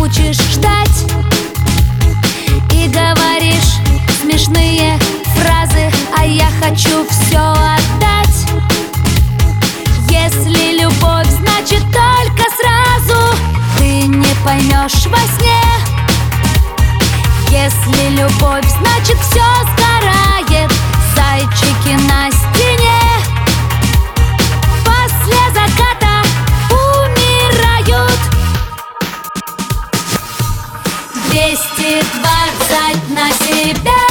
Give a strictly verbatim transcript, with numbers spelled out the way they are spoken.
учишь ждать и говоришь смешные фразы, а я хочу все отдать. Если любовь, значит только сразу, ты не поймешь во сне. Если любовь, значит все сгорает, зайчики на стене после заката умирают. Двести двадцать на себя.